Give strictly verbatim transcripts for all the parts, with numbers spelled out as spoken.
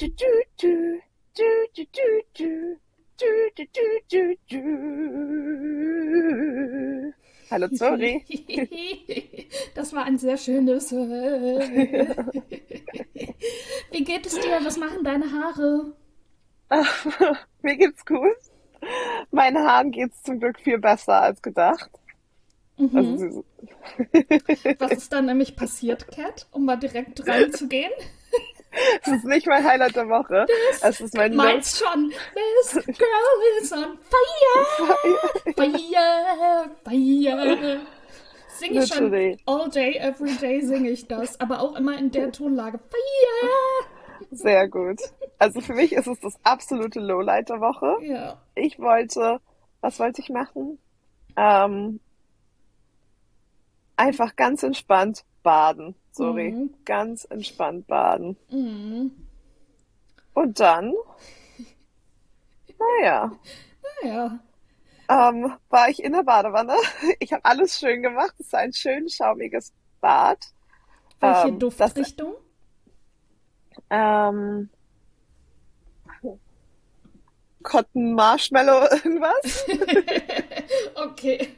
du, du, du, du, du, du, du, du, du, du, du, du. Hallo Zori. Das war ein sehr schönes. Wie geht es dir? Was machen deine Haare? Ach, mir geht's gut. Meinen Haaren geht's zum Glück viel besser als gedacht. Also Mhm. sie, Was ist da nämlich passiert, Cat? Um mal direkt reinzugehen. es ist nicht mein Highlight der Woche. This, Es ist mein Look. meins schon. This girl is on fire. Fire, fire. Singe ich schon Literally. all day, every day singe ich das. Aber auch immer in der Tonlage. Fire. Sehr gut. Also für mich ist es das absolute Lowlight der Woche. Ja. Ich wollte, was wollte ich machen? Ähm, einfach ganz entspannt baden. Sorry. Mhm. Ganz entspannt baden. Mhm. Und dann, naja, Naja. ähm, war ich in der Badewanne. Ich habe alles schön gemacht. Es war ein schön schaumiges Bad. Welche Ähm, das, Duftrichtung? ähm, Cotton Marshmallow irgendwas. Okay.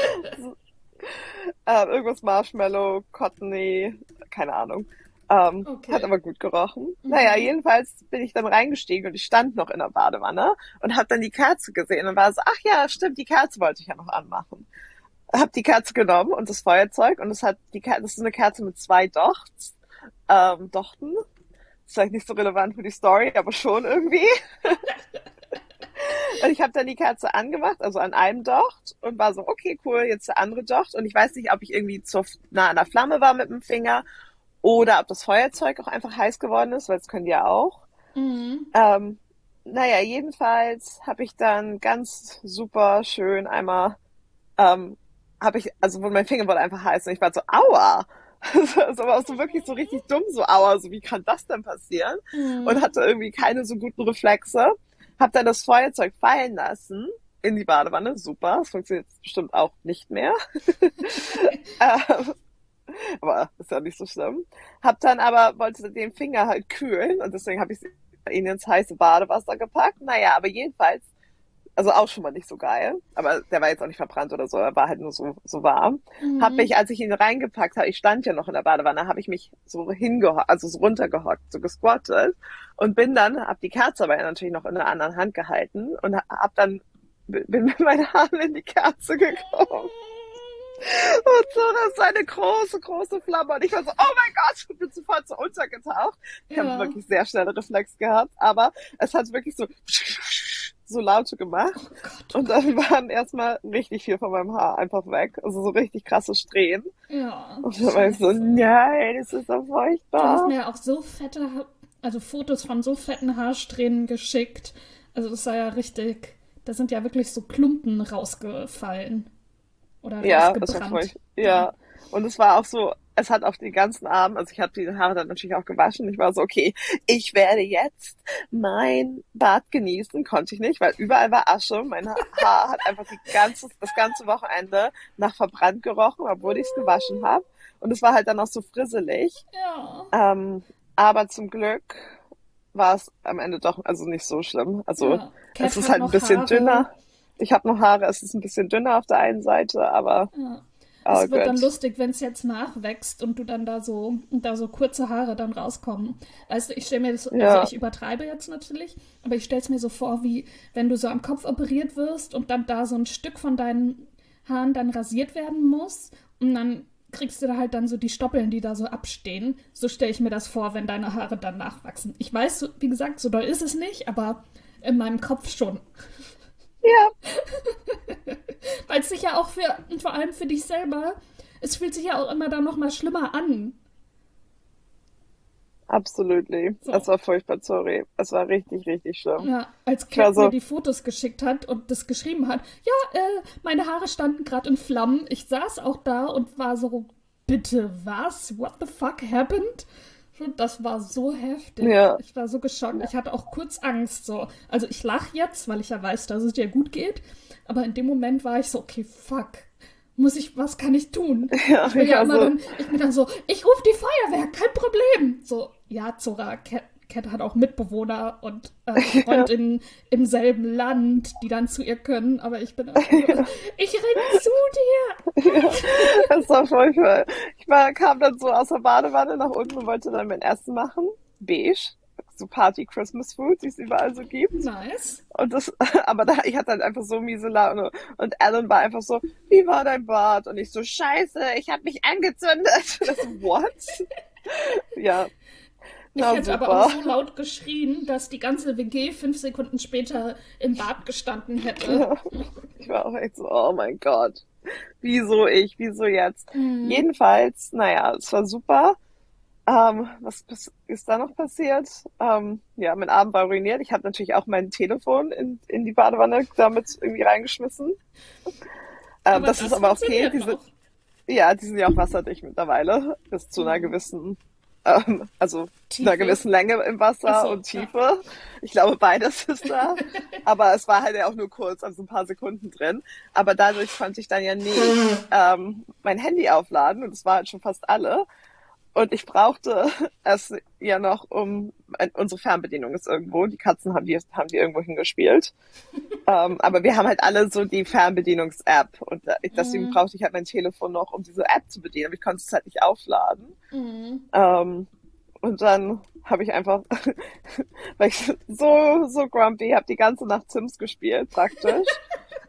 Ähm, irgendwas Marshmallow, Cottony, keine Ahnung. Ähm, hat Okay. aber gut gerochen. Naja, Mhm. jedenfalls bin ich dann reingestiegen und ich stand noch in der Badewanne und habe dann die Kerze gesehen und war so, ach ja, stimmt, die Kerze wollte ich ja noch anmachen. Hab die Kerze genommen und das Feuerzeug und es hat die Kerze, das ist eine Kerze mit zwei Dochts, ähm, Dochten. Ist vielleicht nicht so relevant für die Story, aber schon irgendwie. Und ich habe dann die Kerze angemacht, also an einem Docht und war so, okay, cool, jetzt der andere Docht. Und ich weiß nicht, ob ich irgendwie zu nah an der Flamme war mit dem Finger oder ob das Feuerzeug auch einfach heiß geworden ist, weil das können die ja auch. Mhm. Ähm, naja, jedenfalls habe ich dann ganz super schön einmal, ähm, habe ich, also mein Finger wurde einfach heiß und ich war so, aua. Das war auch so wirklich so richtig dumm, so aua, so wie kann das denn passieren? Und Mhm. hatte irgendwie keine so guten Reflexe. Hab dann das Feuerzeug fallen lassen in die Badewanne. Super, das funktioniert jetzt bestimmt auch nicht mehr. ähm, aber ist ja nicht so schlimm. Hab dann aber, wollte den Finger halt kühlen und deswegen habe ich ihn ins heiße Badewasser gepackt. Naja, aber jedenfalls, also auch schon mal nicht so geil. Aber der war jetzt auch nicht verbrannt oder so, er war halt nur so, so warm. Hab Mhm. mich, als ich ihn reingepackt habe, ich stand ja noch in der Badewanne, habe ich mich so hingehockt, also so runtergehockt, so gesquattet und bin dann, hab die Kerze aber natürlich noch in der anderen Hand gehalten und hab dann, bin mit meinen Haaren in die Kerze gekommen. Und so, das war eine große, große Flamme. Und ich war so, oh mein Gott, ich bin sofort so untergetaucht. Ich habe Ja. wirklich sehr schnelle Reflex gehabt, aber es hat wirklich so, so Laute gemacht. Oh Gott, oh Und Gott. dann waren erstmal richtig viel von meinem Haar einfach weg. Also so richtig krasse Strähnen. Ja, Und dann war ich so, scheiße. nein, das ist so Du hast furchtbar. mir ja auch so fette, Ha- also Fotos von so fetten Haarsträhnen geschickt. Also das war ja richtig, da sind ja wirklich so Klumpen rausgefallen oder Ja, es war rausgebrannt. furchtbar. Ja. Ja. Und es war auch so, es hat auf den ganzen Arm, also ich habe die Haare dann natürlich auch gewaschen. Ich war so, okay, ich werde jetzt mein Bad genießen. Konnte ich nicht, weil überall war Asche. Mein Ha- Haar hat einfach die ganze, das ganze Wochenende nach verbrannt gerochen, obwohl ich es gewaschen habe. Und es war halt dann auch so frisselig. Ja. Ähm, aber zum Glück war es am Ende doch also nicht so schlimm. Also Ja. es Cat ist hat halt ein noch bisschen Haare. dünner. Ich habe noch Haare, es ist ein bisschen dünner auf der einen Seite, aber Ja. oh Es wird dann gut. lustig, wenn es jetzt nachwächst und du dann da so, da so kurze Haare dann rauskommen. Weißt du, ich stelle mir das, also Ja, ich übertreibe jetzt natürlich, aber ich stelle es mir so vor, wie wenn du so am Kopf operiert wirst und dann da so ein Stück von deinen Haaren dann rasiert werden muss und dann kriegst du da halt dann so die Stoppeln, die da so abstehen. So stelle ich mir das vor, wenn deine Haare dann nachwachsen. Ich weiß, so- wie gesagt, so doll ist es nicht, aber in meinem Kopf schon. ja, Weil es sich ja auch für, und vor allem für dich selber, es fühlt sich ja auch immer dann nochmal schlimmer an. absolutely. Es So. war furchtbar, sorry. Es war richtig, richtig schlimm. Ja, als Ich war Cat mir so, die Fotos geschickt hat und das geschrieben hat, ja, äh, meine Haare standen gerade in Flammen. Ich saß auch da und war so, bitte was? What the fuck happened? Und das war so heftig. ja, Ich war so geschockt. Ich hatte auch kurz Angst. So. Also ich lache jetzt, weil ich ja weiß, dass es dir gut geht. Aber in dem Moment war ich so, okay, fuck. Muss ich, was kann ich tun? ja, Ich will ich ja war immer so, dann, ich bin dann so, ich rufe die Feuerwehr, kein Problem. So, ja, Zora, Cat, Cat hat auch Mitbewohner und äh, Freundinnen im selben Land, die dann zu ihr können, aber ich bin einfach nur, ich renn zu dir! Ja, das war furchtbar. Ich war, kam dann so aus der Badewanne nach unten und wollte dann mein Essen machen. Beige. So Party Christmas Food, die es überall so gibt. Nice. Und das, aber da, ich hatte halt einfach so miese Laune. Und Alan war einfach so, wie war dein Bad? Und ich so, scheiße, ich habe mich angezündet. Und das so, what? Ja, Ich na hätte aber auch super. so laut geschrien, dass die ganze W G fünf Sekunden später im Bad gestanden hätte. Ja, ich war auch echt so, oh mein Gott. Wieso ich? Wieso jetzt? Mhm. Jedenfalls, naja, es war super. Ähm, was pass- ist da noch passiert? Ähm, ja, mein Abend war ruiniert. Ich habe natürlich auch mein Telefon in, in die Badewanne damit irgendwie reingeschmissen. Ähm, Aber das ist das aber okay. funktioniert Die sind, noch. ja, die sind ja auch wasserdicht mittlerweile. Bis zu einer Mhm. gewissen, ähm, also einer Tiefe. gewissen Länge im Ach Wasser so, und ja. Tiefe. Ich glaube, beides ist da. Aber es war halt ja auch nur kurz, also ein paar Sekunden drin. Aber dadurch konnte ich dann ja nicht ähm, mein Handy aufladen und es war halt schon fast alle. Und ich brauchte es ja noch, um unsere Fernbedienung ist irgendwo. Die Katzen haben die, haben die irgendwo hingespielt. Ähm, aber wir haben halt alle so die Fernbedienungs-App und äh, deswegen Mhm. brauchte ich halt mein Telefon noch, um diese App zu bedienen. Aber ich konnte es halt nicht aufladen. Mhm. Ähm, und dann habe ich einfach, weil ich so, so grumpy, habe die ganze Nacht Sims gespielt, praktisch.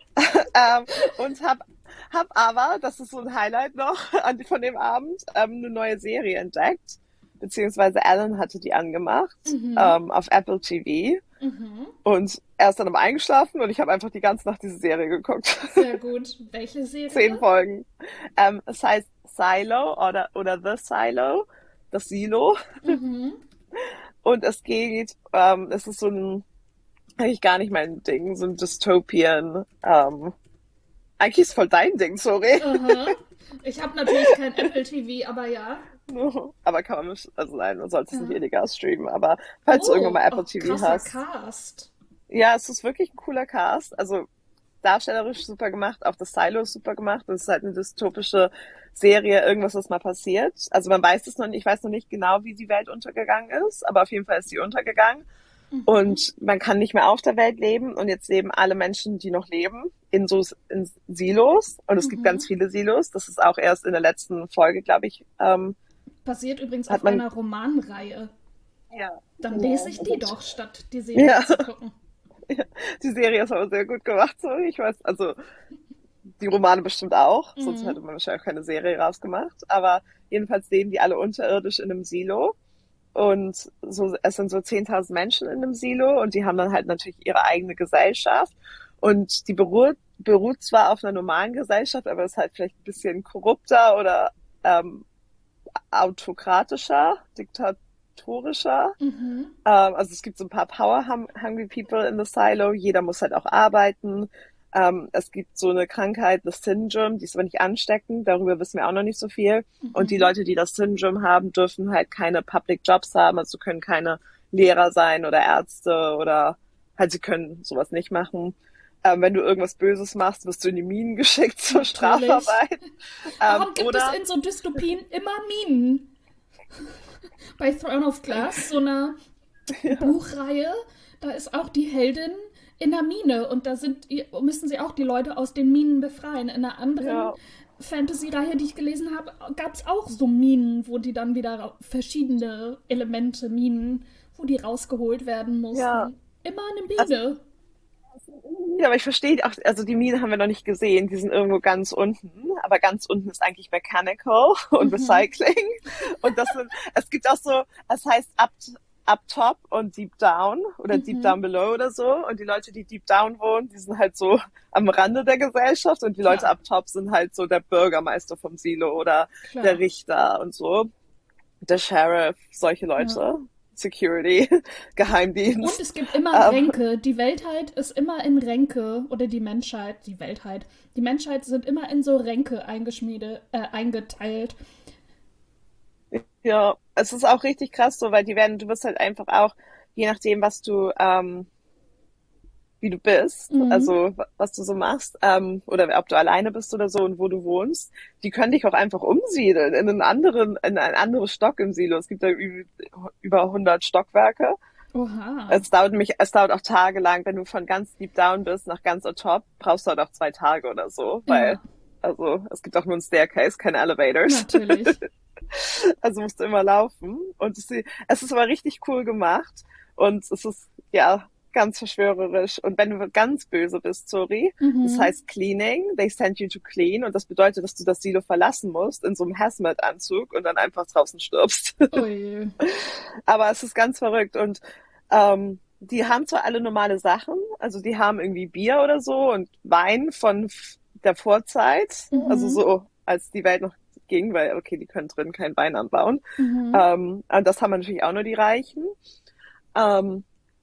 Ähm, und habe hab aber, das ist so ein Highlight noch an, von dem Abend, ähm, eine neue Serie entdeckt. Beziehungsweise Alan hatte die angemacht Mhm. ähm, auf Apple T V. Mhm. Und er ist dann aber eingeschlafen und ich habe einfach die ganze Nacht diese Serie geguckt. Sehr gut. Welche Zehn Serie? Folgen. Ähm, es heißt Silo oder, oder The Silo, das Silo. Mhm. Und es geht, ähm, es ist so ein, eigentlich gar nicht mein Ding, so ein Dystopian. Ähm, eigentlich ist voll dein Ding, sorry. Aha. Ich habe natürlich kein Apple T V, aber ja. Aber kann man nicht, also nein, man sollte es nicht Ja. illegal streamen. Aber falls du irgendwann Oh, mal Apple auch T V krasser hast, Cast. ja, es ist wirklich ein cooler Cast. Also darstellerisch super gemacht, auch das Silo ist super gemacht. Und es ist halt eine dystopische Serie, irgendwas, was mal passiert. Also man weiß es noch nicht, ich weiß noch nicht genau, wie die Welt untergegangen ist, aber auf jeden Fall ist sie untergegangen. Mhm. Und man kann nicht mehr auf der Welt leben. Und jetzt leben alle Menschen, die noch leben, in so in Silos. Und es gibt ganz Mhm. viele Silos. Das ist auch erst in der letzten Folge, glaube ich, ähm, Basiert übrigens hat auf man. einer Romanreihe. Ja, Dann lese genau. ich die doch, statt die Serie Ja, zu gucken. die Serie ist aber sehr gut gemacht, so. Ich weiß, also die Romane bestimmt auch, sonst Mhm. hätte man wahrscheinlich auch keine Serie rausgemacht. Aber jedenfalls leben die alle unterirdisch in einem Silo. Und so, es sind so zehntausend Menschen in einem Silo und die haben dann halt natürlich ihre eigene Gesellschaft. Und die beruht, beruht zwar auf einer normalen Gesellschaft, aber ist halt vielleicht ein bisschen korrupter oder ähm, autokratischer, diktatorischer. Mhm. Ähm, also es gibt so ein paar power-hungry people in the Silo. Jeder muss halt auch arbeiten. Ähm, es gibt so eine Krankheit, das Syndrome, die ist aber nicht ansteckend. Darüber wissen wir auch noch nicht so viel. Und die Mhm. Leute, die das Syndrome haben, dürfen halt keine Public Jobs haben. Also können keine Lehrer sein oder Ärzte oder halt sie können sowas nicht machen. Ähm, wenn du irgendwas Böses machst, wirst du in die Minen geschickt zur Natürlich. Strafarbeit. Ähm, Warum gibt es oder in so Dystopien immer Minen? Bei Throne of Glass, so einer Buchreihe, da ist auch die Heldin in der Mine und da sind, müssen sie auch die Leute aus den Minen befreien. In einer anderen ja, Fantasy-Reihe, die ich gelesen habe, gab es auch so Minen, wo die dann wieder verschiedene Elemente, Minen, wo die rausgeholt werden ja, mussten. Immer eine also Mine. ja, aber ich verstehe auch, also die Minen haben wir noch nicht gesehen, die sind irgendwo ganz unten, aber ganz unten ist eigentlich Mechanical und Mhm. Recycling und das sind, es gibt auch so, es heißt up, up top und deep down oder deep Mhm. down below oder so und die Leute, die deep down wohnen, die sind halt so am Rande der Gesellschaft und die Leute Klar, up top sind halt so der Bürgermeister vom Silo oder der klar. Richter und so, der Sheriff, solche Ja. Leute. Security, Und Geheimdienst. es gibt immer Ähm, Ränke. Die Weltheit ist immer in Ränke. Oder die Menschheit, die Weltheit. Die Menschheit sind immer in so Ränke eingeschmiede, äh, eingeteilt. Ja, es ist auch richtig krass so, weil die werden, du wirst halt einfach auch, je nachdem, was du, ähm, wie du bist, Mhm. also wa- was du so machst, ähm, oder ob du alleine bist oder so und wo du wohnst, die können dich auch einfach umsiedeln in einen anderen, in ein anderes Stock im Silo. Es gibt da ü- über hundert Stockwerke. Oha. Es dauert mich, es dauert auch tagelang, wenn du von ganz deep down bist nach ganz on top, brauchst du halt auch zwei Tage oder so, weil, Ja, also, es gibt auch nur einen Staircase, keine Elevators. natürlich. Also musst du immer laufen. Und es, es ist aber richtig cool gemacht. Und es ist, ja, ganz verschwörerisch. Und wenn du ganz böse bist, sorry, das Mhm. heißt Cleaning, they send you to clean. Und das bedeutet, dass du das Silo verlassen musst in so einem Hazmat-Anzug und dann einfach draußen stirbst. Ui. Aber es ist ganz verrückt. Und ähm, die haben zwar alle normale Sachen, also die haben irgendwie Bier oder so und Wein von f- der Vorzeit, also Mhm. so als die Welt noch ging, weil okay, die können drin keinen Wein anbauen. Mhm. Ähm, und das haben natürlich auch nur die Reichen. Ähm,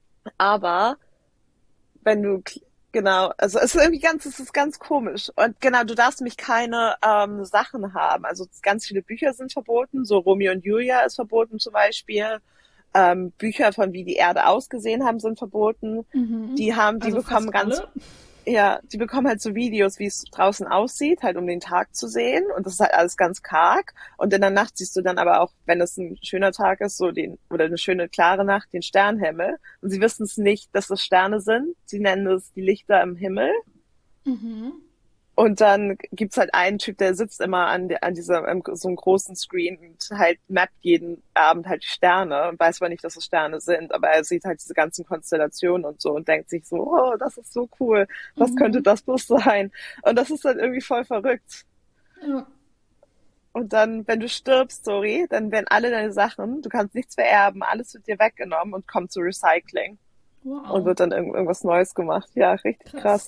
aber wenn du genau, also es ist irgendwie ganz, es ist ganz komisch. Und genau, du darfst nämlich keine ähm, Sachen haben. Also ganz viele Bücher sind verboten, so Romeo und Julia ist verboten zum Beispiel. Ähm, Bücher von wie die Erde ausgesehen haben sind verboten. Mhm. Die haben, die Also bekommen fast ganz, alle. ja, die bekommen halt so Videos, wie es draußen aussieht, halt um den Tag zu sehen. Und das ist halt alles ganz karg. Und in der Nacht siehst du dann aber auch, wenn es ein schöner Tag ist, so den, oder eine schöne klare Nacht, den Sternenhimmel. Und sie wissen es nicht, dass es Sterne sind. Sie nennen es die Lichter im Himmel. Mhm. Und dann gibt's halt einen Typ, der sitzt immer an, der, an dieser, ähm, so einem großen Screen und halt mappt jeden Abend halt die Sterne und weiß zwar nicht, dass es Sterne sind, aber er sieht halt diese ganzen Konstellationen und so und denkt sich so, oh, das ist so cool, was könnte Mhm. das bloß sein? Und das ist halt irgendwie voll verrückt. Ja. Und dann, wenn du stirbst, sorry, dann werden alle deine Sachen, du kannst nichts vererben, alles wird dir weggenommen und kommt zu Recycling und Wow. wird dann irgend irgendwas Neues gemacht. Ja, richtig Krass. krass.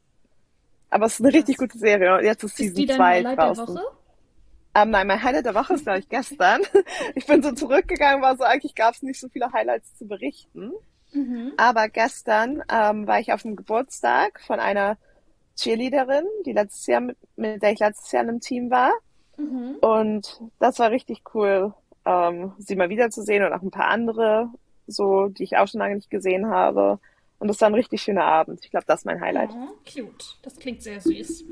Aber es ist eine richtig Krass. gute Serie und jetzt ist Ist Season die dein zwei Highlight der Woche? draußen. Ähm, nein, mein Highlight der Woche ist, glaube ich, gestern. Ich bin so zurückgegangen, war so, eigentlich gab es nicht so viele Highlights zu berichten. Mhm. Aber gestern ähm, war ich auf dem Geburtstag von einer Cheerleaderin, die letztes Jahr mit, mit der ich letztes Jahr in einem Team war. Mhm. Und das war richtig cool, ähm, sie mal wiederzusehen und auch ein paar andere, so, die ich auch schon lange nicht gesehen habe. Und das war ein richtig schöner Abend. Ich glaube, das ist mein Highlight. Oh, cute. Das klingt sehr süß.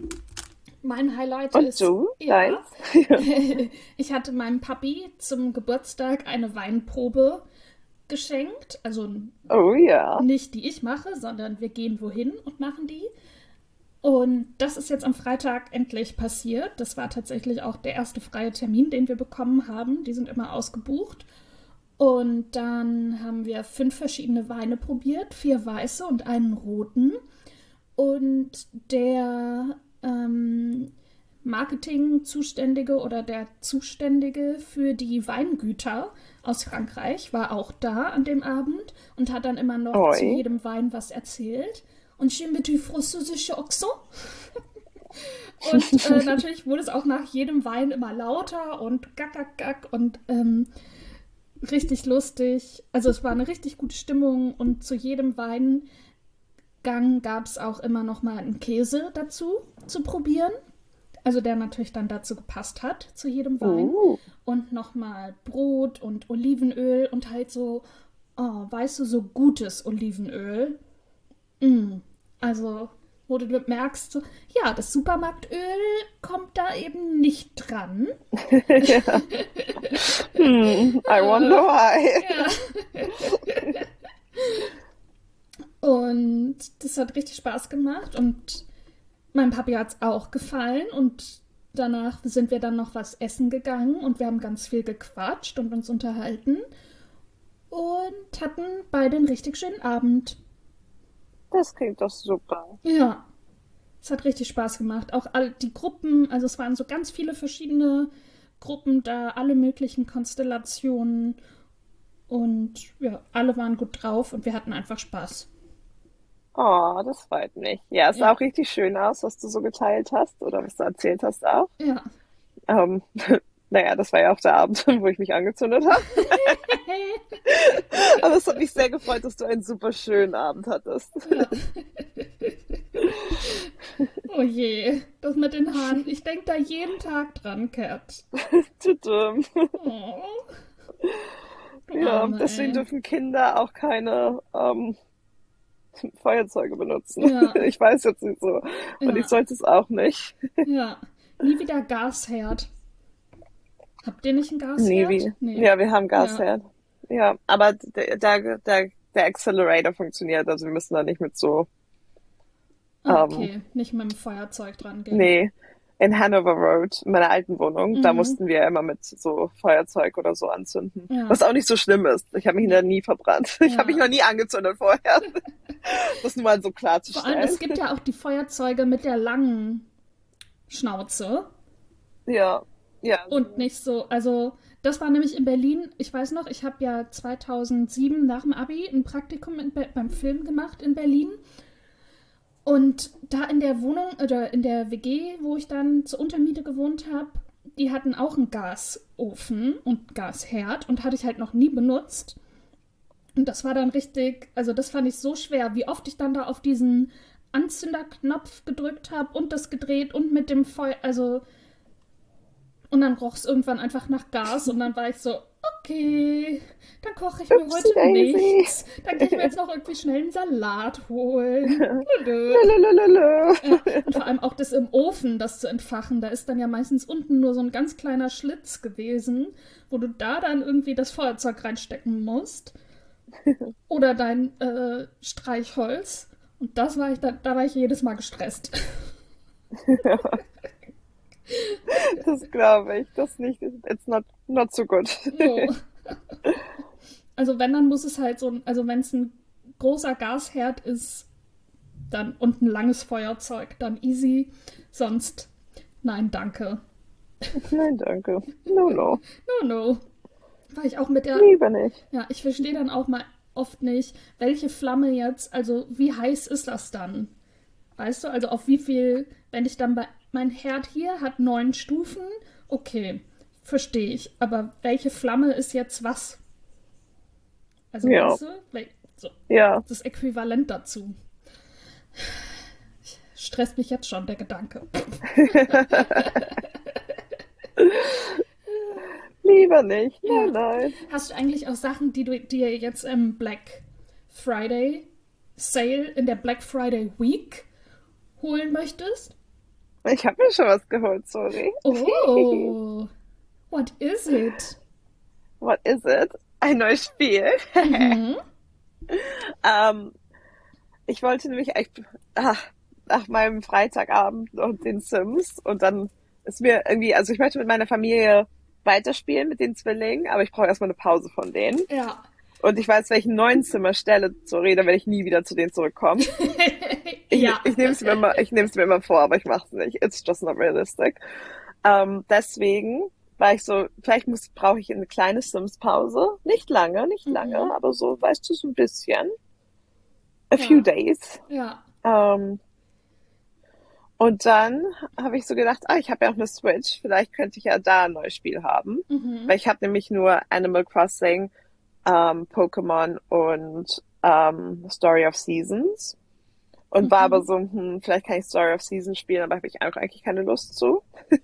Mein Highlight Und ist, du, ja, deins? ich hatte meinem Papi zum Geburtstag eine Weinprobe geschenkt. Also Oh ja. nicht die ich mache, sondern wir gehen wohin und machen die. Und das ist jetzt am Freitag endlich passiert. Das war tatsächlich auch der erste freie Termin, den wir bekommen haben. Die sind immer ausgebucht. Und dann haben wir fünf verschiedene Weine probiert, vier weiße und einen roten. Und der ähm, Marketing-Zuständige oder der Zuständige für die Weingüter aus Frankreich war auch da an dem Abend und hat dann immer noch zu Oi. jedem Wein was erzählt. Und j'ai mis du französische Accent. Und äh, natürlich wurde es auch nach jedem Wein immer lauter und gack, gack, gack und ähm, richtig lustig. Also es war eine richtig gute Stimmung und zu jedem Weingang gab es auch immer noch mal einen Käse dazu zu probieren. Also der natürlich dann dazu gepasst hat, zu jedem Wein. Uh. Und nochmal Brot und Olivenöl und halt so, oh, weißt du, so gutes Olivenöl. Mm. Also, wo du merkst, so, ja, das Supermarktöl kommt da eben nicht dran. Ja. Hm, I wonder why. Ja. Und das hat richtig Spaß gemacht und meinem Papi hat es auch gefallen und danach sind wir dann noch was essen gegangen und wir haben ganz viel gequatscht und uns unterhalten und hatten beide einen richtig schönen Abend. Das klingt doch super. Ja, es hat richtig Spaß gemacht. Auch all die Gruppen, also es waren so ganz viele verschiedene Gruppen da, alle möglichen Konstellationen und ja, alle waren gut drauf und wir hatten einfach Spaß. Oh, das freut mich. Ja, es sah Ja, auch richtig schön aus, was du so geteilt hast oder was du erzählt hast auch. ja. Ähm, naja, das war ja auch der Abend, wo ich mich angezündet habe. Aber es hat mich sehr gefreut, dass du einen super schönen Abend hattest. Ja. Oh je, das mit den Haaren. Ich denke da jeden Tag dran, Kat. Tüdüm. Oh, du Ja, Arme, deswegen ey. dürfen Kinder auch keine ähm, Feuerzeuge benutzen. Ja, Ich weiß jetzt nicht so. Und ich ja, sollte es auch nicht. ja. Nie wieder Gasherd. Habt ihr nicht einen Nee, Gasherd? wie? Nee. Ja, wir haben Ja. Gasherd. Ja, aber der, der, der, der Accelerator funktioniert, also wir müssen da nicht mit so, Ah, ähm, okay. Nicht mit dem Feuerzeug dran gehen. nee, in Hanover Road, in meiner alten Wohnung, da Mhm. mussten wir immer mit so Feuerzeug oder so anzünden. Ja. Was auch nicht so schlimm ist. Ich habe mich da Nee. nie verbrannt. Ich habe mich Ja. noch nie angezündet vorher. Das nur mal so Vor allem, klarzustellen. es gibt ja auch die Feuerzeuge mit der langen Schnauze Ja, ja, und nicht so. Also, das war nämlich in Berlin. Ich weiß noch, ich habe ja zweitausendsieben nach dem Abi ein Praktikum in, Be- beim Film gemacht in Berlin. Und da in der Wohnung oder in der W G, wo ich dann zur Untermiete gewohnt habe, die hatten auch einen Gasofen und Gasherd und hatte ich halt noch nie benutzt. Und das war dann richtig, also das fand ich so schwer, wie oft ich dann da auf diesen Anzünderknopf gedrückt habe und das gedreht und mit dem Feuer, also und dann roch es irgendwann einfach nach Gas und dann war ich so, okay, dann koche ich mir Upsi heute Daisy. nichts. Dann gehe ich mir jetzt noch irgendwie schnell einen Salat holen. Blödö. Lulululu. Ja, und vor allem auch das im Ofen, das zu entfachen. Da ist dann ja meistens unten nur so ein ganz kleiner Schlitz gewesen, wo du da dann irgendwie das Feuerzeug reinstecken musst. Oder dein äh, Streichholz. Und das war ich, da, da war ich jedes Mal gestresst. Das glaube ich. Das nicht. It's not, not so good. So. Also wenn, dann muss es halt so, ein- also wenn es ein großer Gasherd ist, dann und ein langes Feuerzeug, dann easy. Sonst, nein, danke. Nein, danke. No, no. No, no. War ich auch mit der, Lieber nicht. ja, ich verstehe dann auch mal oft nicht, welche Flamme jetzt, also wie heiß ist das dann? Weißt du, also auf wie viel, wenn ich dann bei, mein Herd hier hat neun Stufen, okay, verstehe ich. Aber welche Flamme ist jetzt was? Also Ja, weißt du, wel- so, ja. das Äquivalent dazu. Stresst mich jetzt schon der Gedanke. Lieber nicht. Nein, Ja. nein. Hast du eigentlich auch Sachen, die du dir jetzt im Black Friday Sale in der Black Friday Week holen möchtest? Ich habe mir schon was geholt, sorry. Oh, what is it? What is it? Ein neues Spiel. Mhm. Ähm, ich wollte nämlich echt ach, nach meinem Freitagabend und den Sims und dann ist mir irgendwie, also ich möchte mit meiner Familie weiterspielen mit den Zwillingen, aber ich brauche erstmal eine Pause von denen. Ja. Und ich weiß, welchen neuen Sim erstelle, sorry, dann werde ich nie wieder zu denen zurückkommen. Ich, Ja. ich nehme es mir immer, ich nehme es mir immer vor, aber ich mache es nicht. It's just not realistic. Ähm, deswegen war ich so, vielleicht muss, brauche ich eine kleine Sims-Pause. Nicht lange, nicht lange, Mhm. aber so, weißt du, so ein bisschen. A few Ja. days. Ja. Ähm, und dann habe ich so gedacht, ah, ich habe ja auch eine Switch, vielleicht könnte ich ja da ein neues Spiel haben. Mhm. Weil ich habe nämlich nur Animal Crossing, ähm, Pokémon und ähm, Story of Seasons. Und war aber Mhm. so, hm, vielleicht kann ich Story of Seasons spielen, aber habe ich auch eigentlich keine Lust zu.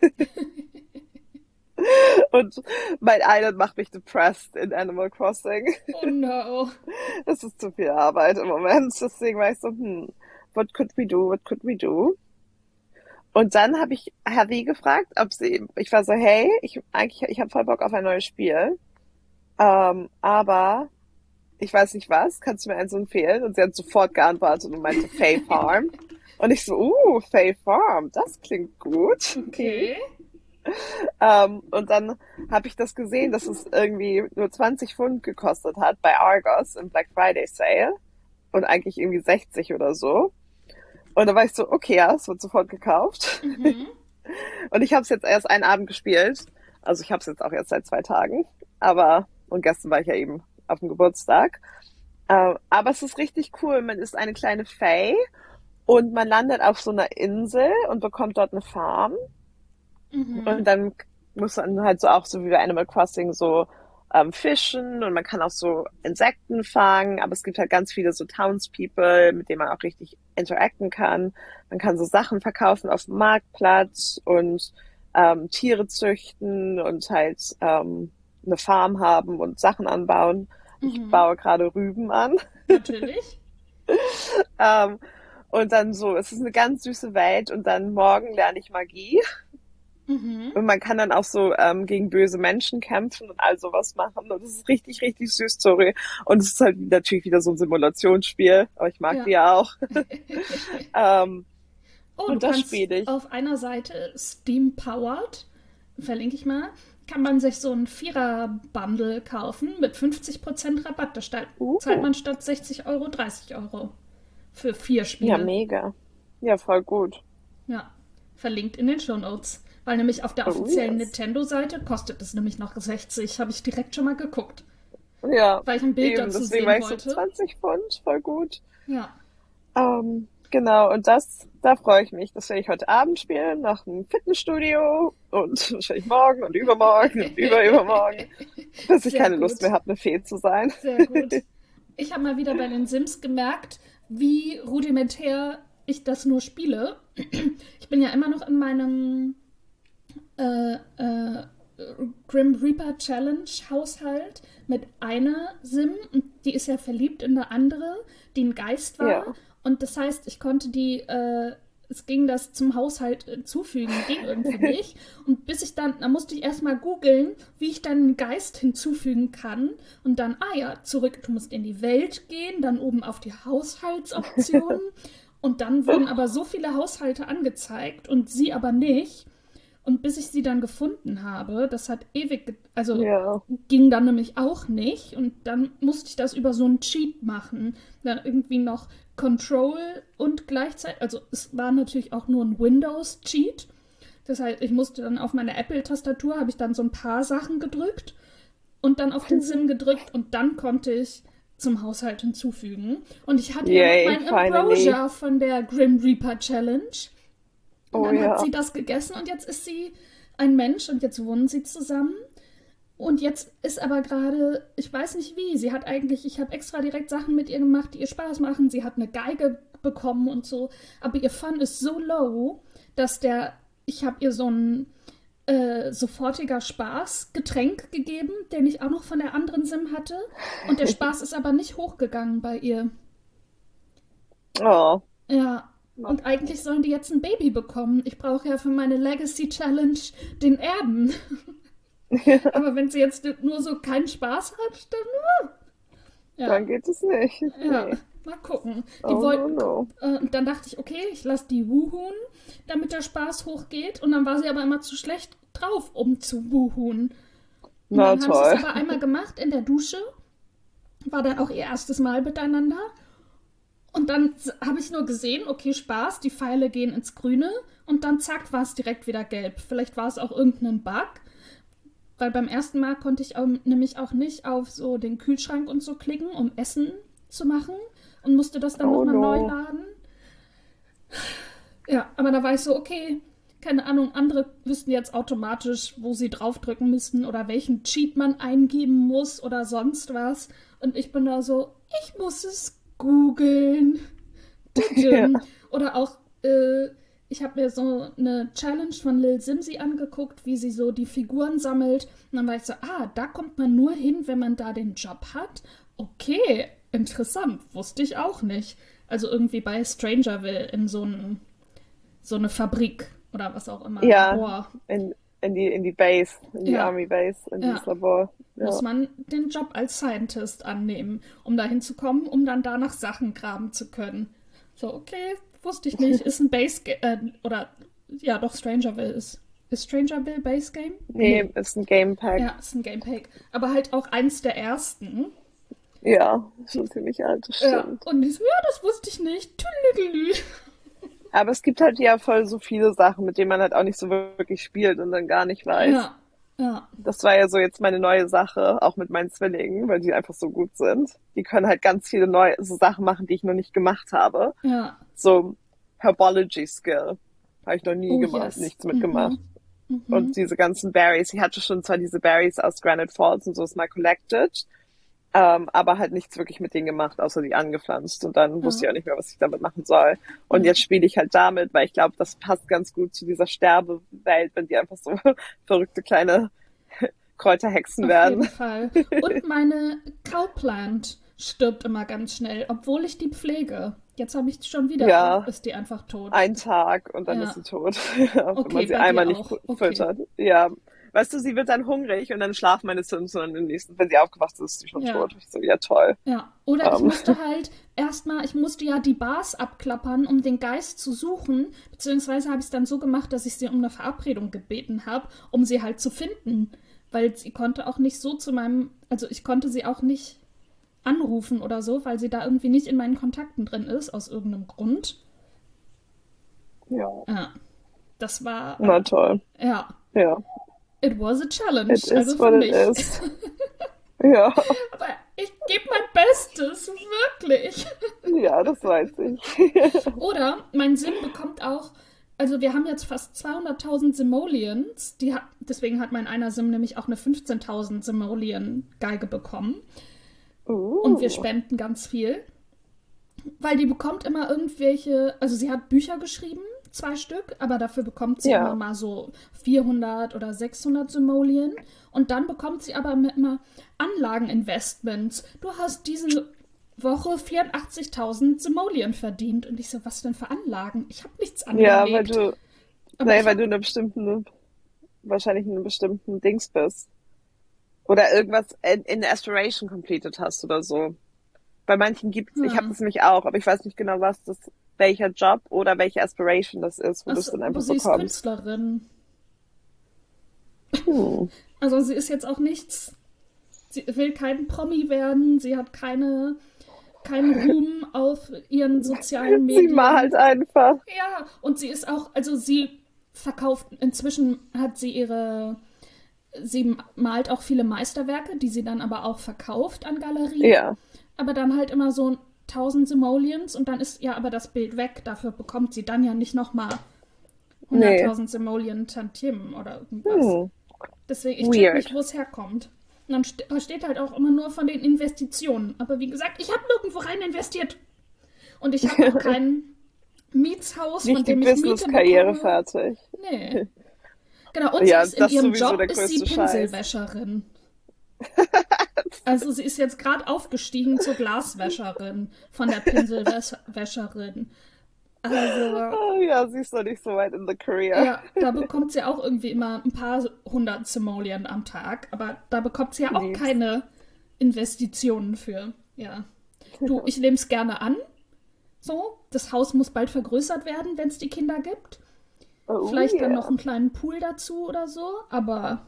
Und mein Island macht mich depressed in Animal Crossing. Oh no. Das ist zu viel Arbeit im Moment. Deswegen war ich so, hm, what could we do, what could we do? Und dann habe ich Heavy gefragt, ob sie, ich war so, hey, ich eigentlich, ich habe voll Bock auf ein neues Spiel, ähm, aber ich weiß nicht was, kannst du mir eins empfehlen? Und sie hat sofort geantwortet und meinte Fae Farm. Und ich so, uh, Fae Farm, das klingt gut. Okay. Ähm, und dann habe ich das gesehen, dass es irgendwie nur zwanzig Pfund gekostet hat bei Argos im Black Friday Sale und eigentlich irgendwie sechzig oder so. Und da war ich so, okay, ja, es wird sofort gekauft. Mhm. Und ich habe es jetzt erst einen Abend gespielt. Also ich habe es jetzt auch erst seit zwei Tagen. Aber, und gestern war ich ja eben auf dem Geburtstag. Äh, aber es ist richtig cool. Man ist eine kleine Fae und man landet auf so einer Insel und bekommt dort eine Farm. Mhm. Und dann muss man halt so auch so wie bei Animal Crossing so ähm, fischen und man kann auch so Insekten fangen, aber es gibt halt ganz viele so Townspeople, mit denen man auch richtig interacten kann. Man kann so Sachen verkaufen auf dem Marktplatz und ähm, Tiere züchten und halt ähm, eine Farm haben und Sachen anbauen. Ich Mhm. baue gerade Rüben an. Natürlich. Ähm, und dann so, es ist eine ganz süße Welt und dann morgen lerne ich Magie. Mhm. Und man kann dann auch so ähm, gegen böse Menschen kämpfen und all sowas machen. Und es ist richtig, richtig süß, sorry. Und es ist halt natürlich wieder so ein Simulationsspiel, aber ich mag die Ja. ja auch. ähm, Oh, du und das kannst spiele ich. auf einer Seite Steam Powered, verlinke ich mal, kann man sich so ein Vierer-Bundle kaufen mit fünfzig Prozent Rabatt. Da sta- zahlt Uh, man statt sechzig Euro dreißig Euro für vier ja, Spiele. mega. Ja, voll gut. Ja, verlinkt in den Show Notes. Weil nämlich auf der Oh offiziellen yes. Nintendo-Seite kostet es nämlich noch sechzig. Habe ich direkt schon mal geguckt, Ja, weil ich ein Bild eben. dazu Deswegen war sehen ich so wollte. zwanzig Pfund, voll gut. Ja, Ähm, genau, und das, da freue ich mich. Das werde ich heute Abend spielen, nach dem Fitnessstudio und wahrscheinlich morgen und übermorgen und überübermorgen, bis ich sehr keine Lust mehr gut. habe, eine Fee zu sein. Sehr gut. Ich habe mal wieder bei den Sims gemerkt, wie rudimentär ich das nur spiele. Ich bin ja immer noch in meinem äh, äh, Grim Reaper Challenge Haushalt mit einer Sim. Und die ist ja verliebt in eine andere, die ein Geist war. Ja. Und das heißt, ich konnte die, äh, es ging das zum Haushalt hinzufügen, ging irgendwie nicht. Und bis ich dann, da musste ich erstmal googeln, wie ich dann einen Geist hinzufügen kann. Und dann, ah ja, zurück, du musst in die Welt gehen, dann oben auf die Haushaltsoptionen. Und dann wurden aber so viele Haushalte angezeigt und sie aber nicht. Und bis ich sie dann gefunden habe, das hat ewig, also Ja. ging dann nämlich auch nicht. Und dann musste ich das über so einen Cheat machen. Dann irgendwie noch Control und gleichzeitig, also es war natürlich auch nur ein Windows-Cheat. Das heißt, ich musste dann auf meine Apple-Tastatur, habe ich dann so ein paar Sachen gedrückt und dann auf den Sim gedrückt und dann konnte ich zum Haushalt hinzufügen. Und ich hatte ja noch Yay, mein finally. Ambrosia von der Grim Reaper Challenge. Und Oh dann hat ja. sie das gegessen und jetzt ist sie ein Mensch und jetzt wohnen sie zusammen. Und jetzt ist aber gerade, ich weiß nicht wie, sie hat eigentlich, ich habe extra direkt Sachen mit ihr gemacht, die ihr Spaß machen. Sie hat eine Geige bekommen und so. Aber ihr Fun ist so low, dass der, ich habe ihr so ein äh, sofortiger Spaß-Getränk gegeben, den ich auch noch von der anderen Sim hatte. Und der Spaß ist aber nicht hochgegangen bei ihr. Oh. Ja, und eigentlich sollen die jetzt ein Baby bekommen. Ich brauche ja für meine Legacy Challenge den Erben. Aber wenn sie jetzt nur so keinen Spaß hat, dann Dann ja, geht es nicht. ja, Nee. mal gucken. Die Oh no wollten no. äh, und dann dachte ich, okay, ich lasse die wuhun, damit der Spaß hochgeht. Und dann war sie aber immer zu schlecht drauf, um zu wuhun. Und Na dann haben sie es toll. aber einmal gemacht in der Dusche. War dann auch ihr erstes Mal miteinander. Und dann habe ich nur gesehen, okay, Spaß, die Pfeile gehen ins Grüne und dann zack, war es direkt wieder gelb. Vielleicht war es auch irgendein Bug, weil beim ersten Mal konnte ich auch, nämlich auch nicht auf so den Kühlschrank und so klicken, um Essen zu machen und musste das dann Oh nochmal neu no. laden. Ja, aber da war ich so, okay, keine Ahnung, andere wüssten jetzt automatisch, wo sie draufdrücken müssten oder welchen Cheat man eingeben muss oder sonst was. Und ich bin da so, ich muss es googeln. Ja. Oder auch, äh, ich habe mir so eine Challenge von Lil Simsi angeguckt, wie sie so die Figuren sammelt. Und dann war ich so, ah, da kommt man nur hin, wenn man da den Job hat. Okay, interessant, wusste ich auch nicht. Also irgendwie bei Strangerville in so, ein, so eine Fabrik oder was auch immer, Ja, Labor. in, in die, in die Base, in die Ja, Army Base, in dieses ja, Labor. muss Ja. man den Job als Scientist annehmen, um dahin zu kommen, um dann danach Sachen graben zu können. So, okay, wusste ich nicht. Ist ein Base äh, oder ja, doch Strangerville ist. Ist Strangerville Base Game? Nee, Nee. ist ein Game Pack. Ja, ist ein Gamepack. Aber halt auch eins der ersten. Ja, schon ziemlich alt, das Ja, stimmt. und ich so, ja, das wusste ich nicht. Tüdelüdelü. Aber es gibt halt ja voll so viele Sachen, mit denen man halt auch nicht so wirklich spielt und dann gar nicht weiß. Ja, ja, Das war ja so jetzt meine neue Sache, auch mit meinen Zwillingen, weil die einfach so gut sind. Die können halt ganz viele neue so Sachen machen, die ich noch nicht gemacht habe. ja. So Herbology Skill habe ich noch nie Oh gemacht, yes. nichts mitgemacht. Mhm. Und Mhm. diese ganzen Berries, ich hatte schon zwar diese Berries aus Granite Falls und so ist mal collected, ähm, aber halt nichts wirklich mit denen gemacht, außer die angepflanzt. Und dann wusste Ja, ich auch nicht mehr, was ich damit machen soll. Und ja. jetzt spiele ich halt damit, weil ich glaube, das passt ganz gut zu dieser Sterbewelt, wenn die einfach so verrückte kleine Kräuterhexen Auf jeden werden. Fall. Und meine Cowplant stirbt immer ganz schnell, obwohl ich die pflege. Jetzt habe ich schon wieder, Ja, ist die einfach tot. ein Tag und dann ist Ja, sie tot. Ja, wenn man okay, sie bei einmal dir nicht auch. fu- Okay, füttert. Ja. Weißt du, sie wird dann hungrig und dann schlafen meine Sims und dann im nächsten, wenn sie aufgewacht ist, ist sie schon ja. tot. Ich so, ja toll. Ja, oder ich Ähm, musste halt erstmal, ich musste ja die Bars abklappern, um den Geist zu suchen, beziehungsweise habe ich es dann so gemacht, dass ich sie um eine Verabredung gebeten habe, um sie halt zu finden, weil sie konnte auch nicht so zu meinem, also ich konnte sie auch nicht anrufen oder so, weil sie da irgendwie nicht in meinen Kontakten drin ist, aus irgendeinem Grund. ja, Ja, das war, na toll. äh, ja, Ja, it was a challenge, it also is für what it mich. is. Ja, Aber ich gebe mein Bestes, wirklich. ja, das weiß ich. Oder mein Sim bekommt auch, also wir haben jetzt fast zweihunderttausend Simoleons, die hat, deswegen hat mein einer Sim nämlich auch eine fünfzehntausend Simoleon-Geige bekommen. Und wir Uh, spenden ganz viel, weil die bekommt immer irgendwelche, also sie hat Bücher geschrieben, zwei Stück, aber dafür bekommt sie immer ja, mal so vierhundert oder sechshundert Simoleon. Und dann bekommt sie aber immer Anlageninvestments. Du hast diese Woche vierundachtzigtausend Simoleon verdient. Und ich so, was denn für Anlagen? Ich habe nichts ja, weil angelegt. du, Aber naja, ich weil habe, du in einer bestimmten, wahrscheinlich in einem bestimmten Dings bist. Oder irgendwas in, in Aspiration completed hast oder so. Bei manchen gibt's, ich habe hm, das nämlich auch, aber ich weiß nicht genau, was das, welcher Job oder welche Aspiration das ist, wo du es also, dann aber einfach sie ist bekommst. Künstlerin. Hm. Also sie ist jetzt auch nichts, sie will kein Promi werden, sie hat keine, keinen Ruhm auf ihren sozialen Sie Medien. malt einfach. Ja, und sie ist auch, also sie verkauft, inzwischen hat sie ihre, sie malt auch viele Meisterwerke, die sie dann aber auch verkauft an Galerien, Ja, aber dann halt immer so tausend Simoleons und dann ist ja aber das Bild weg, dafür bekommt sie dann ja nicht nochmal nee. hunderttausend Simoleon Tantiemen oder irgendwas. Hm. Deswegen, ich check nicht, Weird. wo es herkommt. Und dann ste steht halt auch immer nur von den Investitionen. Aber wie gesagt, ich habe nirgendwo rein investiert. Und ich habe auch kein Mietshaus, von Nicht die dem ich Miete Business-Karriere bekomme. fertig. Nee. Genau, und sie Ja, ist in das ist ihrem sowieso Job, der ist sie größte Scheiß. Pinselwäscherin. Also sie ist jetzt gerade aufgestiegen zur Glaswäscherin von der Pinselwäscherin. Also, Oh, ja, sie ist noch nicht so weit in the career. ja, da bekommt sie auch irgendwie immer ein paar hundert Simoleon am Tag, aber da bekommt sie ja auch Lieb's. keine Investitionen für. Ja. Du, ich nehme es gerne an. So, das Haus muss bald vergrößert werden, wenn es die Kinder gibt. Oh Vielleicht dann noch yeah. einen kleinen Pool dazu oder so, aber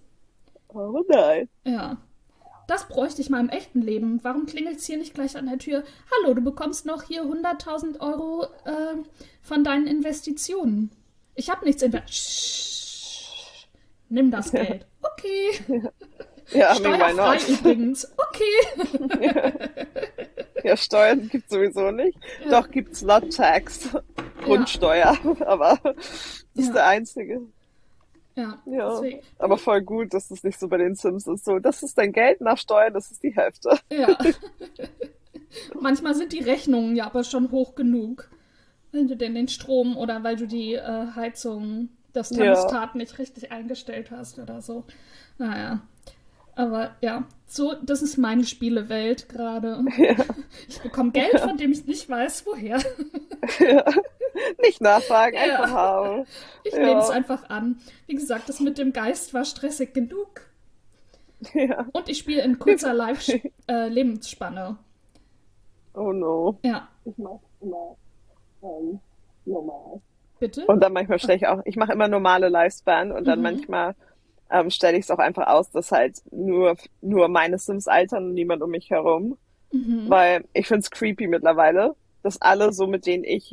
Oh nein. ja. Das bräuchte ich mal im echten Leben. Warum klingelt es hier nicht gleich an der Tür? Hallo, du bekommst noch hier hunderttausend Euro äh, von deinen Investitionen. Ich habe nichts investiert. Nimm das Geld. Okay. Ja, I mean, why Steuerfrei not? übrigens. Okay. Ja, Steuern gibt's sowieso nicht. Ja, Doch gibt's Lot Tax, ja, Grundsteuer, aber das ist ja, der einzige. ja. Ja, Deswegen, aber du, voll gut, dass das nicht so bei den Sims ist. So, das ist dein Geld nach Steuern, das ist die Hälfte. ja. Manchmal sind die Rechnungen ja aber schon hoch genug. Wenn du denn den Strom oder weil du die äh, Heizung, das Ja, Thermostat nicht richtig eingestellt hast oder so. Naja. Aber ja, so, das ist meine Spielewelt gerade. ja, Ich bekomme Geld, von dem ich nicht weiß, woher. ja. Nicht nachfragen, einfach Ja, haben. ich nehme es Ja, einfach an. Wie gesagt, das mit dem Geist war stressig genug. ja. Und ich spiele in kurzer Live äh, Lebensspanne. Oh no. Ja, Ich mach immer ähm, normal. bitte? Und dann manchmal stelle ich auch, ich mache immer normale Lifespan und dann Mhm. manchmal ähm, stelle ich es auch einfach aus, dass halt nur, nur meine Sims altern und niemand um mich herum. Mhm. Weil ich find's creepy mittlerweile, dass alle so, mit denen ich,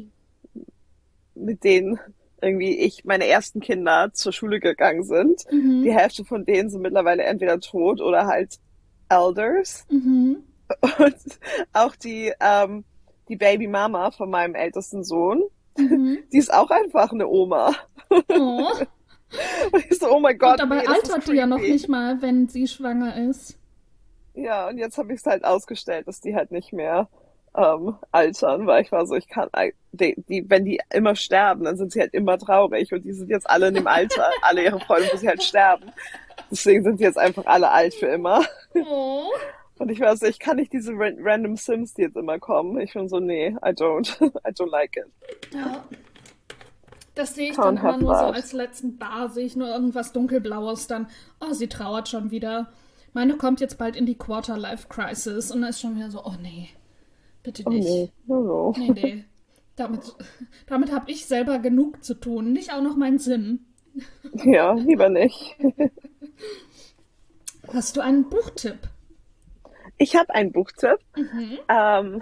mit denen irgendwie ich, meine ersten Kinder zur Schule gegangen sind, die Mhm. Hälfte von denen sind mittlerweile entweder tot oder halt Elders. Mhm. Und auch die, ähm, die Babymama von meinem ältesten Sohn, Mhm. die ist auch einfach eine Oma. Oh. Und ich so, oh mein Und Gott, dabei nee, das ist altert die ja noch creepy. nicht mal, wenn sie schwanger ist. Ja, und jetzt habe ich es halt ausgestellt, dass die halt nicht mehr ähm, altern, weil ich war so, ich kann, ei- die, die, wenn die immer sterben, dann sind sie halt immer traurig und die sind jetzt alle in dem Alter, alle ihre Freunde, wo sie halt sterben. Deswegen sind die jetzt einfach alle alt für immer. Oh. Und ich weiß, ich kann nicht diese ran- random Sims, die jetzt immer kommen. Ich bin so, nee, I don't. I don't like it. Ja. Das sehe ich dann Can't immer have nur so that. als letzten Bar, sehe ich nur irgendwas dunkelblaues, dann, oh, sie trauert schon wieder. Meine kommt jetzt bald in die Quarter-Life-Crisis und dann ist schon wieder so, oh nee, bitte Oh nicht. nee, no, Nee, nee. Damit, damit habe ich selber genug zu tun, nicht auch noch meinen Sim. no. Ja, lieber nicht. Hast du einen Buchtipp? Ich habe einen Buchtipp. Mhm. Ähm,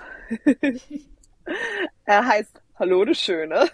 er heißt Hallo, du Schöne.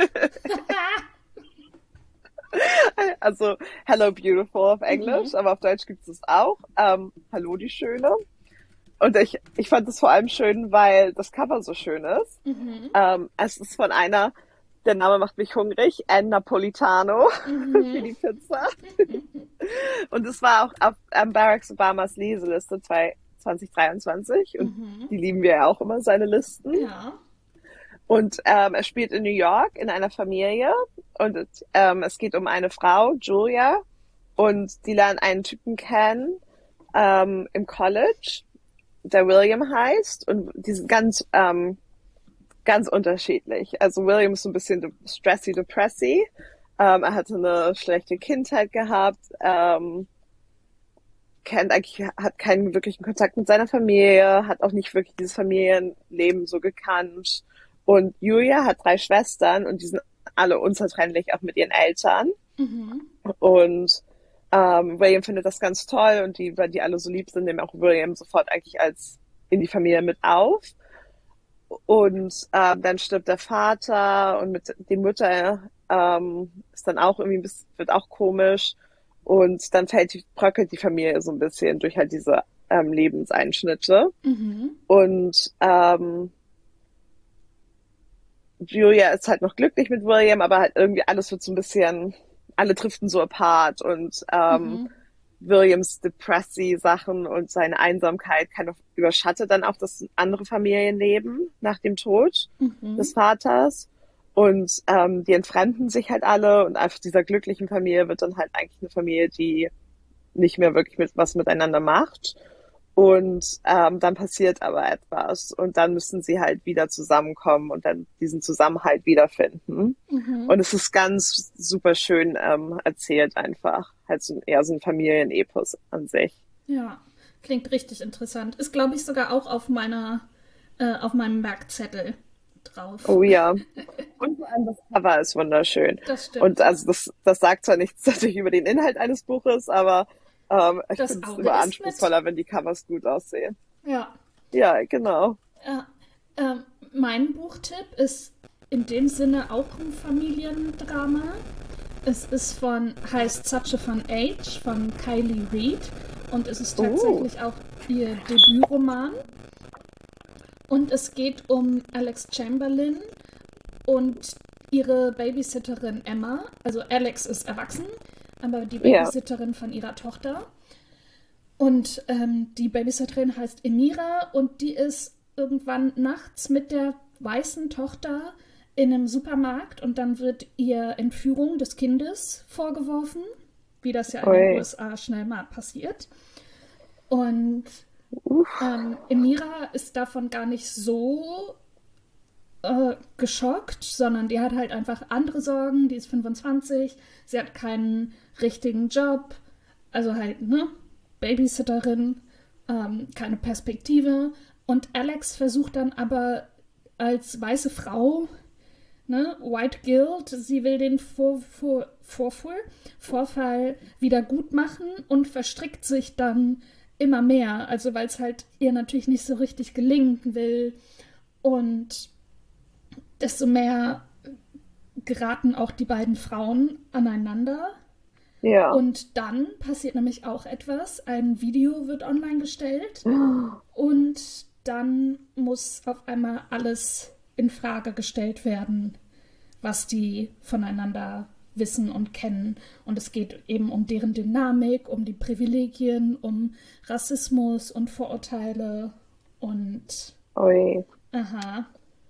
Also Hello Beautiful auf Mhm. Englisch, aber auf Deutsch gibt es auch. Ähm, Hallo, die Schöne. Und ich, ich fand es vor allem schön, weil das Cover so schön ist. Mhm. Ähm, es ist von einer, der Name macht mich hungrig, Ann Napolitano für Mhm. die Pizza. Und es war auch auf ähm, Barack Obamas Leseliste zwanzig dreiundzwanzig. Und Mhm. die lieben wir ja auch immer, seine Listen. Ja. Und ähm, er spielt in New York in einer Familie. Und ähm, es geht um eine Frau, Julia. Und die lernen einen Typen kennen ähm, im College, der William heißt. Und die sind ganz, ähm, ganz unterschiedlich. Also William ist so ein bisschen stressy, depressy. Ähm, er hatte eine schlechte Kindheit gehabt. Ähm, kennt eigentlich, hat keinen wirklichen Kontakt mit seiner Familie, hat auch nicht wirklich dieses Familienleben so gekannt. Und Julia hat drei Schwestern und die sind alle unzertrennlich, auch mit ihren Eltern. Mhm. Und ähm, William findet das ganz toll und die, weil die alle so lieb sind, nehmen auch William sofort eigentlich als in die Familie mit auf. Und ähm, dann stirbt der Vater und mit die Mutter ähm, ist dann auch irgendwie ein bisschen, wird auch komisch. Und dann fällt die, bröckelt die Familie so ein bisschen durch halt diese ähm, Lebenseinschnitte. Mhm. Und ähm, Julia ist halt noch glücklich mit William, aber halt irgendwie alles wird so ein bisschen, alle driften so apart und ähm, Mhm. Williams depressy Sachen und seine Einsamkeit kind of überschattet dann auch das andere Familienleben nach dem Tod des Mhm. Vaters. Und ähm, die entfremden sich halt alle und einfach dieser glücklichen Familie wird dann halt eigentlich eine Familie, die nicht mehr wirklich mit, was miteinander macht. Und ähm, dann passiert aber etwas und dann müssen sie halt wieder zusammenkommen und dann diesen Zusammenhalt wiederfinden. Mhm. Und es ist ganz super schön ähm, erzählt einfach. Halt so eher so ein Familienepos an sich. Ja, klingt richtig interessant. Ist, glaube ich, sogar auch auf meiner, äh, auf meinem Merkzettel drauf. Oh ja. Und vor allem das Cover ist wunderschön. Das Und stimmt. also das, das sagt zwar nichts natürlich über den Inhalt eines Buches, aber ähm, ich Das finde es Auge immer ist mit. anspruchsvoller, wenn die Covers gut aussehen. Ja. Ja, genau. Ja. Ähm, mein Buchtipp ist in dem Sinne auch ein Familiendrama. Es ist von, heißt Such a Fun Age von Kylie Reid und es ist Uh, tatsächlich auch ihr Debütroman. Und es geht um Alex Chamberlain und ihre Babysitterin Emma. Also Alex ist erwachsen, aber die ja. Babysitterin von ihrer Tochter. Und ähm, die Babysitterin heißt Emira und die ist irgendwann nachts mit der weißen Tochter in einem Supermarkt und dann wird ihr Entführung des Kindes vorgeworfen, wie das ja in den Ui. U S A schnell mal passiert. Und Uff. ähm, Emira ist davon gar nicht so äh, geschockt, sondern die hat halt einfach andere Sorgen. Die ist fünfundzwanzig, sie hat keinen richtigen Job, also halt, ne, Babysitterin, ähm, keine Perspektive. Und Alex versucht dann aber als weiße Frau, ne, White Guilt, sie will den Vor Vor Vorfall, Vorfall wieder gut machen und verstrickt sich dann immer mehr. Also weil es halt ihr natürlich nicht so richtig gelingen will. Und desto mehr geraten auch die beiden Frauen aneinander. Ja. Und dann passiert nämlich auch etwas. Ein Video wird online gestellt und dann muss auf einmal alles in Frage gestellt werden, was die voneinander wissen und kennen. Und es geht eben um deren Dynamik, um die Privilegien, um Rassismus und Vorurteile und Ui. aha,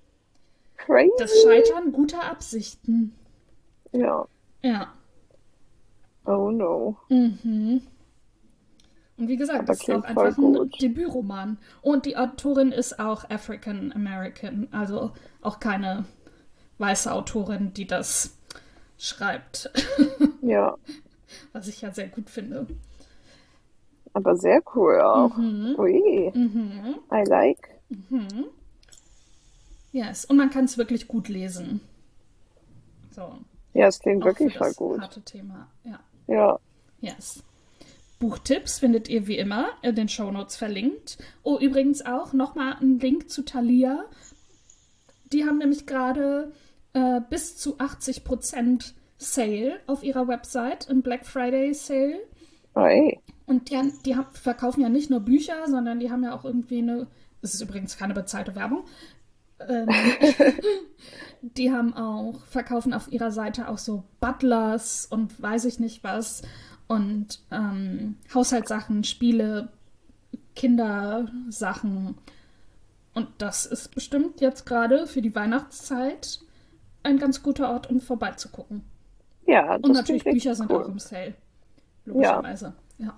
das Crazy. Scheitern guter Absichten. Ja. Ja. Oh no. Mhm. Und wie gesagt, Aber das ist auch klingt voll einfach ein gut. Debütroman. Und die Autorin ist auch African American, also auch keine weiße Autorin, die das schreibt. Ja, Was ich ja sehr gut finde. aber sehr cool auch. Mhm. Ui, Mhm. I like. Mhm. Yes. Und man kann es wirklich gut lesen. So, Ja, es klingt auch für wirklich voll das gut. harte Thema. Ja. Ja, Yes. Buchtipps findet ihr wie immer in den Shownotes verlinkt. Oh, übrigens auch nochmal ein Link zu Thalia. Die haben nämlich gerade äh, bis zu achtzig Prozent Sale auf ihrer Website, im Black Friday Sale. ui. Und die, haben- die haben, verkaufen ja nicht nur Bücher, sondern die haben ja auch irgendwie eine, das ist übrigens keine bezahlte Werbung, ähm, die haben auch, verkaufen auf ihrer Seite auch so Butlers und weiß ich nicht was und ähm, Haushaltssachen, Spiele, Kindersachen. Und das ist bestimmt jetzt gerade für die Weihnachtszeit ein ganz guter Ort, um vorbeizugucken. Ja, Und das klingt natürlich Bücher richtig sind auch cool. im Sale, Ja, logischerweise. Ja.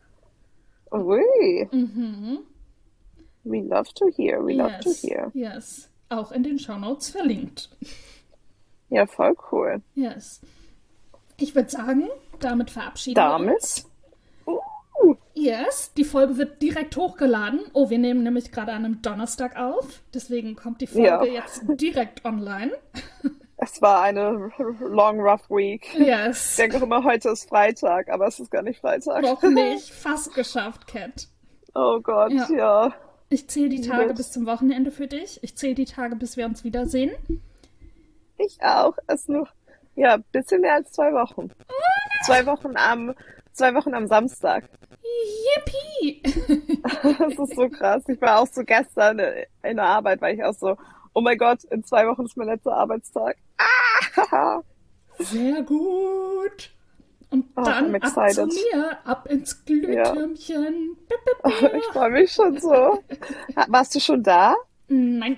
ui. Mhm. We love to hear, we love to Yes, hear. yes. Auch in den Shownotes verlinkt. Ja, voll cool. Yes. Ich würde sagen, damit verabschieden wir uns. Damit? Uh, Yes, die Folge wird direkt hochgeladen. Oh, wir nehmen nämlich gerade an einem Donnerstag auf. Deswegen kommt die Folge ja, jetzt direkt online. es war eine long, rough week. Ich Yes. denke auch immer, heute ist Freitag, aber es ist gar nicht Freitag. Noch nicht. Fast geschafft, Cat. Oh Gott, Ja. ja. Ich zähle die Tage bis Mist. zum Wochenende für dich. Ich zähle die Tage, bis wir uns wiedersehen. Ich auch. Es ist noch, ja, ein bisschen mehr als zwei Wochen. Zwei Wochen am, zwei Wochen am Samstag. Yippie! Das ist so krass. Ich war auch so gestern in der Arbeit, war ich auch so, oh mein Gott, in zwei Wochen ist mein letzter Arbeitstag. Ah! Sehr gut. Und Oh, I'm dann ab zu excited. mir, ab ins Ja, Glühtürmchen. Bip, bip, bip. ich freue mich schon so. Ha- Warst du schon da? Nein,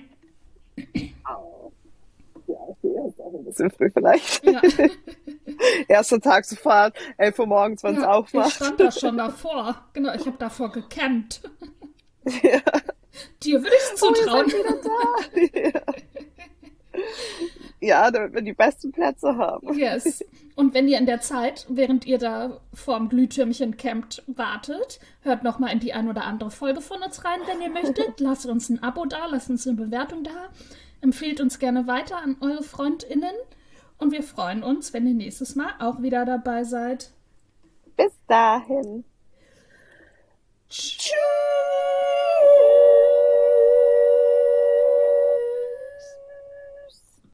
Ja, okay, ist auch ein bisschen früh vielleicht. ja, Erster Tag zu fahren, elf Uhr morgens, wenn es ja, ich aufmacht. stand da schon davor. Genau, ich habe davor gecampt. Ja. Dir würde ich Oh, ihr zutrauen. seid wieder da. Ja, damit wir die besten Plätze haben. Yes. Und wenn ihr in der Zeit, während ihr da vorm Glühtürmchen campt, wartet, hört nochmal in die ein oder andere Folge von uns rein, wenn ihr möchtet. Lasst uns ein Abo da, lasst uns eine Bewertung da. Empfehlt uns gerne weiter an eure FreundInnen. Und wir freuen uns, wenn ihr nächstes Mal auch wieder dabei seid. Bis dahin. Tschüss!